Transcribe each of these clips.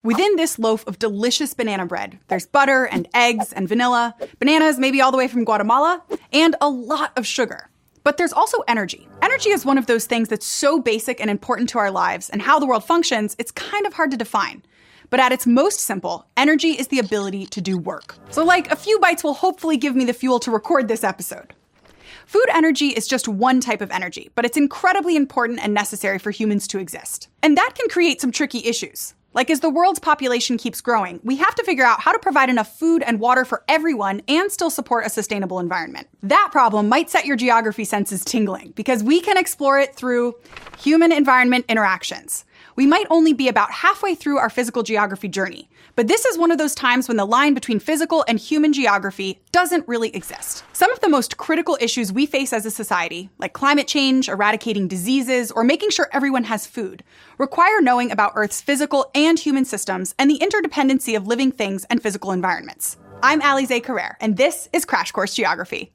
Within this loaf of delicious banana bread, there's butter and eggs and vanilla, bananas maybe all the way from Guatemala, and a lot of sugar. But there's also energy. Energy is one of those things that's so basic and important to our lives and how the world functions, it's kind of hard to define. But at its most simple, energy is the ability to do work. So like a few bites will hopefully give me the fuel to record this episode. Food energy is just one type of energy, but it's incredibly important and necessary for humans to exist. And that can create some tricky issues. Like as the world's population keeps growing, we have to figure out how to provide enough food and water for everyone and still support a sustainable environment. That problem might set your geography senses tingling because we can explore it through human-environment interactions. We might only be about halfway through our physical geography journey, but this is one of those times when the line between physical and human geography doesn't really exist. Some of the most critical issues we face as a society, like climate change, eradicating diseases, or making sure everyone has food, require knowing about Earth's physical and human systems and the interdependency of living things and physical environments. I'm Alize Carrere, and this is Crash Course Geography.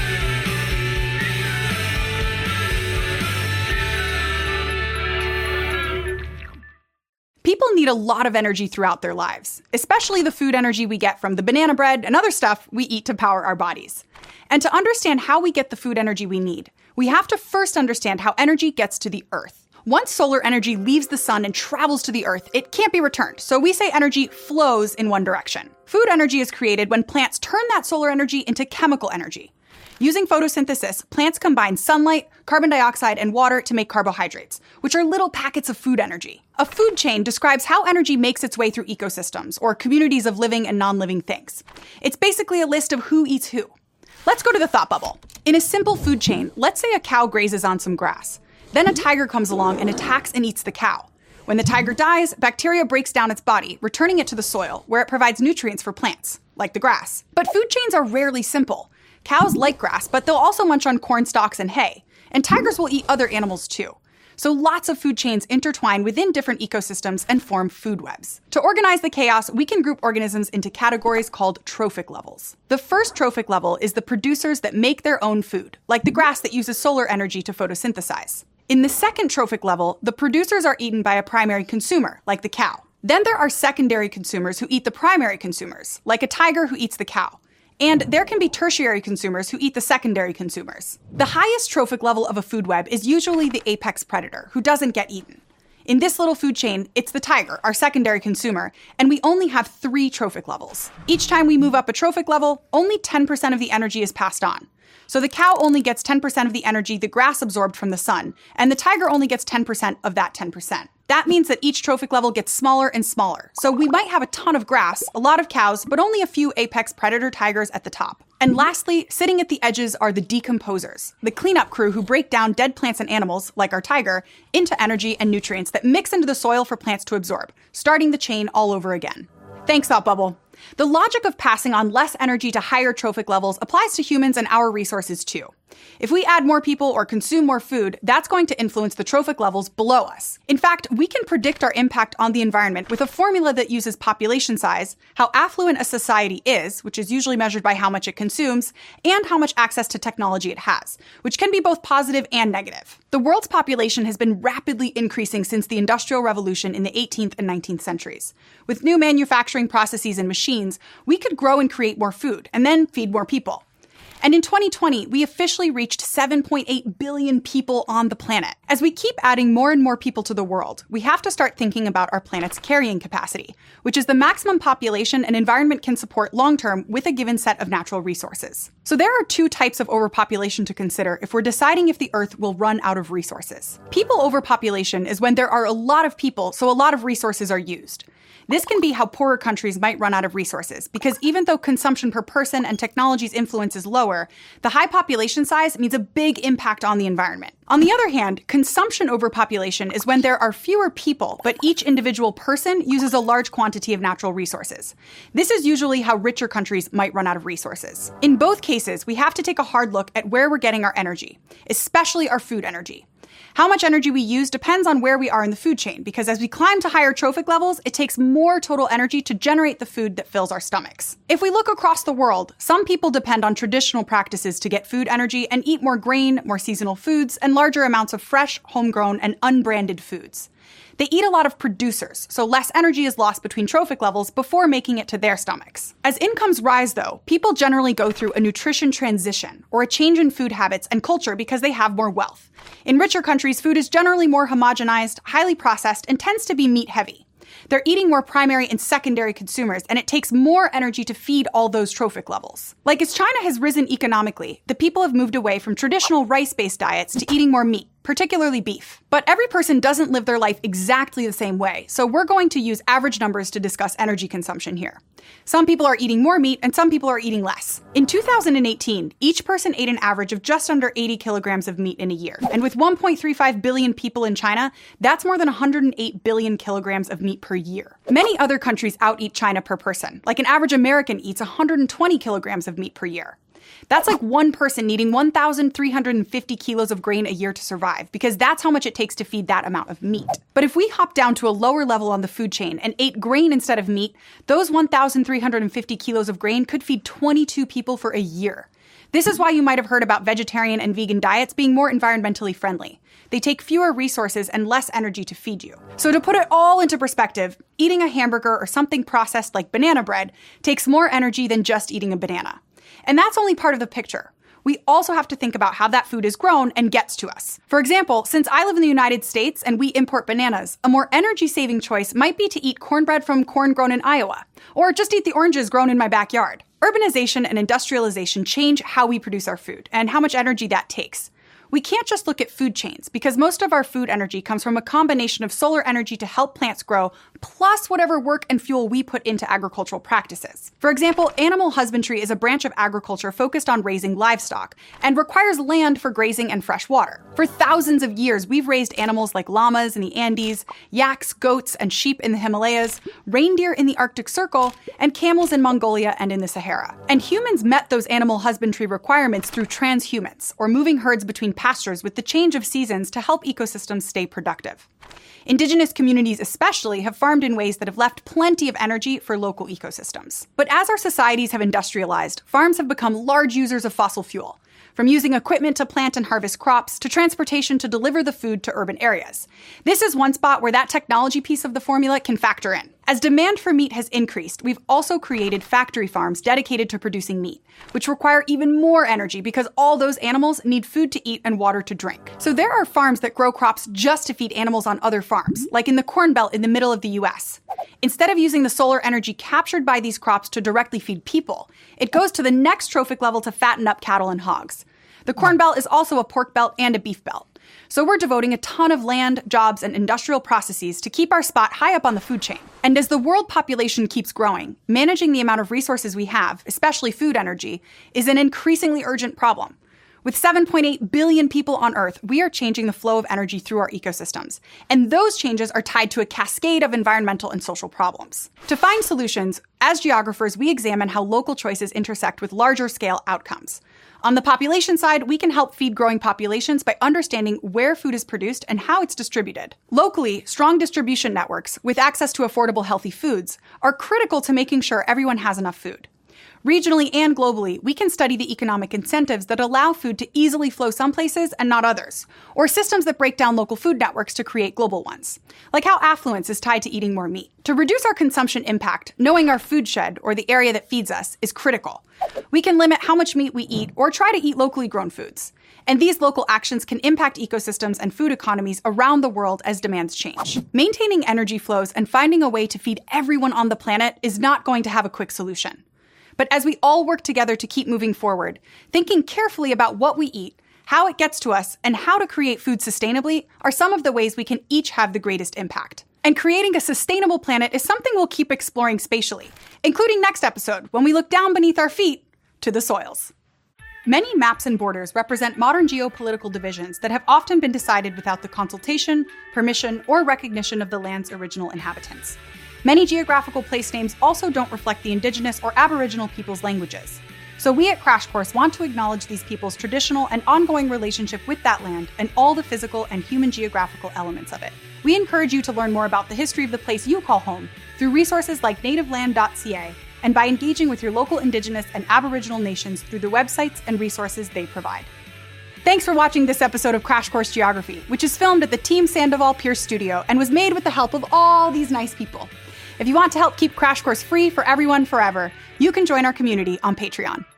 People need a lot of energy throughout their lives, especially the food energy we get from the banana bread and other stuff we eat to power our bodies. And to understand how we get the food energy we need, we have to first understand how energy gets to the Earth. Once solar energy leaves the sun and travels to the Earth, it can't be returned, so we say energy flows in one direction. Food energy is created when plants turn that solar energy into chemical energy. Using photosynthesis, plants combine sunlight, carbon dioxide, and water to make carbohydrates, which are little packets of food energy. A food chain describes how energy makes its way through ecosystems, or communities of living and non-living things. It's basically a list of who eats who. Let's go to the thought bubble. In a simple food chain, let's say a cow grazes on some grass. Then a tiger comes along and attacks and eats the cow. When the tiger dies, bacteria breaks down its body, returning it to the soil, where it provides nutrients for plants, like the grass. But food chains are rarely simple. Cows like grass, but they'll also munch on corn stalks and hay. And tigers will eat other animals too. So lots of food chains intertwine within different ecosystems and form food webs. To organize the chaos, we can group organisms into categories called trophic levels. The first trophic level is the producers that make their own food, like the grass that uses solar energy to photosynthesize. In the second trophic level, the producers are eaten by a primary consumer, like the cow. Then there are secondary consumers who eat the primary consumers, like a tiger who eats the cow. And there can be tertiary consumers who eat the secondary consumers. The highest trophic level of a food web is usually the apex predator, who doesn't get eaten. In this little food chain, it's the tiger, our secondary consumer, and we only have 3 trophic levels. Each time we move up a trophic level, only 10% of the energy is passed on. So the cow only gets 10% of the energy the grass absorbed from the sun, and the tiger only gets 10% of that 10%. That means that each trophic level gets smaller and smaller. So we might have a ton of grass, a lot of cows, but only a few apex predator tigers at the top. And lastly, sitting at the edges are the decomposers, the cleanup crew who break down dead plants and animals, like our tiger, into energy and nutrients that mix into the soil for plants to absorb, starting the chain all over again. Thanks, Thought Bubble. The logic of passing on less energy to higher trophic levels applies to humans and our resources too. If we add more people or consume more food, that's going to influence the trophic levels below us. In fact, we can predict our impact on the environment with a formula that uses population size, how affluent a society is, which is usually measured by how much it consumes, and how much access to technology it has, which can be both positive and negative. The world's population has been rapidly increasing since the Industrial Revolution in the 18th and 19th centuries. With new manufacturing processes and machines, we could grow and create more food, and then feed more people. And in 2020, we officially reached 7.8 billion people on the planet. As we keep adding more and more people to the world, we have to start thinking about our planet's carrying capacity, which is the maximum population an environment can support long-term with a given set of natural resources. So there are 2 types of overpopulation to consider if we're deciding if the Earth will run out of resources. People overpopulation is when there are a lot of people, so a lot of resources are used. This can be how poorer countries might run out of resources, because even though consumption per person and technology's influence is lower, the high population size means a big impact on the environment. On the other hand, consumption overpopulation is when there are fewer people, but each individual person uses a large quantity of natural resources. This is usually how richer countries might run out of resources. In both cases, we have to take a hard look at where we're getting our energy, especially our food energy. How much energy we use depends on where we are in the food chain, because as we climb to higher trophic levels, it takes more total energy to generate the food that fills our stomachs. If we look across the world, some people depend on traditional practices to get food energy and eat more grain, more seasonal foods, and larger amounts of fresh, homegrown, and unbranded foods. They eat a lot of producers, so less energy is lost between trophic levels before making it to their stomachs. As incomes rise, though, people generally go through a nutrition transition, or a change in food habits and culture because they have more wealth. In richer countries, food is generally more homogenized, highly processed, and tends to be meat-heavy. They're eating more primary and secondary consumers, and it takes more energy to feed all those trophic levels. Like as China has risen economically, the people have moved away from traditional rice-based diets to eating more meat, particularly beef. But every person doesn't live their life exactly the same way, so we're going to use average numbers to discuss energy consumption here. Some people are eating more meat and some people are eating less. In 2018, each person ate an average of just under 80 kilograms of meat in a year. And with 1.35 billion people in China, that's more than 108 billion kilograms of meat per year. Many other countries out-eat China per person, like an average American eats 120 kilograms of meat per year. That's like one person needing 1,350 kilos of grain a year to survive, because that's how much it takes to feed that amount of meat. But if we hop down to a lower level on the food chain and ate grain instead of meat, those 1,350 kilos of grain could feed 22 people for a year. This is why you might have heard about vegetarian and vegan diets being more environmentally friendly. They take fewer resources and less energy to feed you. So to put it all into perspective, eating a hamburger or something processed like banana bread takes more energy than just eating a banana. And that's only part of the picture. We also have to think about how that food is grown and gets to us. For example, since I live in the United States and we import bananas, a more energy-saving choice might be to eat cornbread from corn grown in Iowa, or just eat the oranges grown in my backyard. Urbanization and industrialization change how we produce our food and how much energy that takes. We can't just look at food chains, because most of our food energy comes from a combination of solar energy to help plants grow, plus whatever work and fuel we put into agricultural practices. For example, animal husbandry is a branch of agriculture focused on raising livestock, and requires land for grazing and fresh water. For thousands of years, we've raised animals like llamas in the Andes, yaks, goats, and sheep in the Himalayas, reindeer in the Arctic Circle, and camels in Mongolia and in the Sahara. And humans met those animal husbandry requirements through transhumance, or moving herds between pastures with the change of seasons to help ecosystems stay productive. Indigenous communities especially have farmed in ways that have left plenty of energy for local ecosystems. But as our societies have industrialized, farms have become large users of fossil fuel, from using equipment to plant and harvest crops, to transportation to deliver the food to urban areas. This is one spot where that technology piece of the formula can factor in. As demand for meat has increased, we've also created factory farms dedicated to producing meat, which require even more energy because all those animals need food to eat and water to drink. So there are farms that grow crops just to feed animals on other farms, like in the Corn Belt in the middle of the US. Instead of using the solar energy captured by these crops to directly feed people, it goes to the next trophic level to fatten up cattle and hogs. The Corn Belt is also a pork belt and a beef belt. So we're devoting a ton of land, jobs, and industrial processes to keep our spot high up on the food chain. And as the world population keeps growing, managing the amount of resources we have, especially food energy, is an increasingly urgent problem. With 7.8 billion people on Earth, we are changing the flow of energy through our ecosystems. And those changes are tied to a cascade of environmental and social problems. To find solutions, as geographers, we examine how local choices intersect with larger scale outcomes. On the population side, we can help feed growing populations by understanding where food is produced and how it's distributed. Locally, strong distribution networks, with access to affordable, healthy foods, are critical to making sure everyone has enough food. Regionally and globally, we can study the economic incentives that allow food to easily flow some places and not others, or systems that break down local food networks to create global ones, like how affluence is tied to eating more meat. To reduce our consumption impact, knowing our food shed, or the area that feeds us, is critical. We can limit how much meat we eat or try to eat locally grown foods. And these local actions can impact ecosystems and food economies around the world as demands change. Maintaining energy flows and finding a way to feed everyone on the planet is not going to have a quick solution. But as we all work together to keep moving forward, thinking carefully about what we eat, how it gets to us, and how to create food sustainably are some of the ways we can each have the greatest impact. And creating a sustainable planet is something we'll keep exploring spatially, including next episode when we look down beneath our feet to the soils. Many maps and borders represent modern geopolitical divisions that have often been decided without the consultation, permission, or recognition of the land's original inhabitants. Many geographical place names also don't reflect the indigenous or aboriginal people's languages. So we at Crash Course want to acknowledge these people's traditional and ongoing relationship with that land and all the physical and human geographical elements of it. We encourage you to learn more about the history of the place you call home through resources like nativeland.ca and by engaging with your local indigenous and aboriginal nations through the websites and resources they provide. Thanks for watching this episode of Crash Course Geography, which is filmed at the Team Sandoval Pierce studio and was made with the help of all these nice people. If you want to help keep Crash Course free for everyone forever, you can join our community on Patreon.